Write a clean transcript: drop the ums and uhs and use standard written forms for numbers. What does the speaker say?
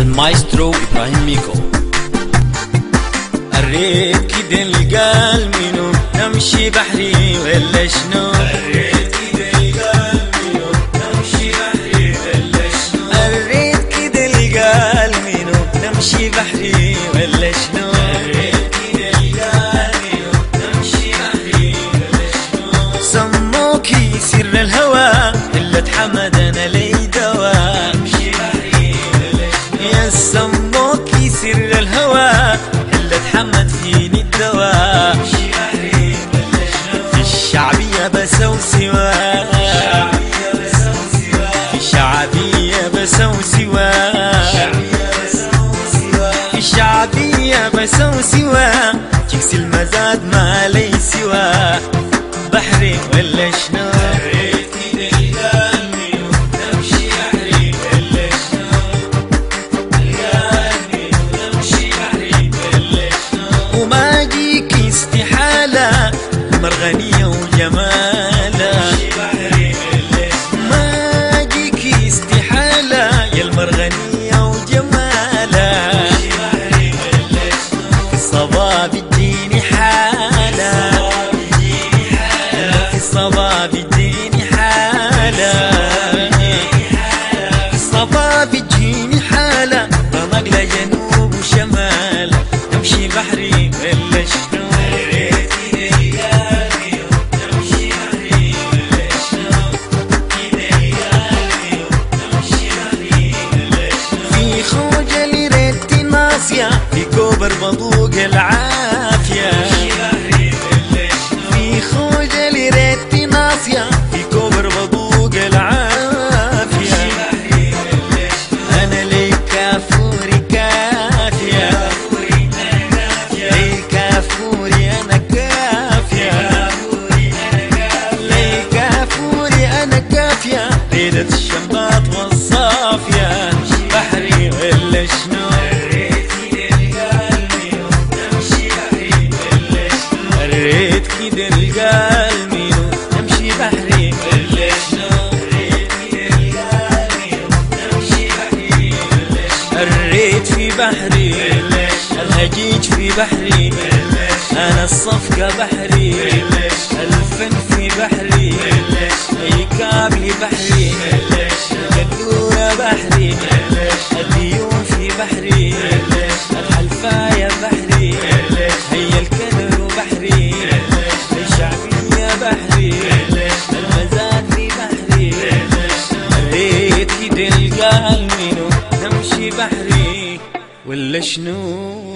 المايسترو إبراهيم ميكو. قريت كده القلب منو نمشي بحري ولا شنو؟ قريت كده القلب منو نمشي بحري ولا شنو؟ قريت كده القلب منو نمشي بحري ولا شنو؟ قريت كده القلب منو نمشي بحري ولا شنو؟ سموكي سر الهوى إلا حمد أنا لي دواء نمشي بحري ولا شنو؟ يا سموكي سر الهوى حمد فيني الدواء في الشعبية بسوي سوا، في الشعبية بسوي سوا، في الشعبية بسوي سوا، جكس المزاد ما لي سوا. بحري ولا شنو؟ مرغنية وجمالة ما جيكي استحالة يا المرغنية وجمالة. في الصبا بتجيني حالة، في الصبا بتجيني حالة، في الصبا بتجيني حالة. طنقلة جنوب وشمال نمشي بحري ولا شنو؟ في كوبر بضوق العافية، في خوجلي ريتي ناصية، في كوبر بضوق العافية. أنا لي كافوري كافية، لي كافوري أنا كافية، لي كافوري أنا كافية. ليلة الشمباط والصافية بحري ولا شنو؟ قريت كده القلب منو نمشي بحري ولا شنو؟ قريت في بحري الهجيج في بحري، أنا الصفقة بحري، الفن في بحري، أي كابلي بحري، القدورة بحري، الديون في بحري، الحلفاية بحري، هي الكدر بحري، الشعبية بحري، المزاد في بحري. قريت كده القلب منو نمشي بحري ولا شنو؟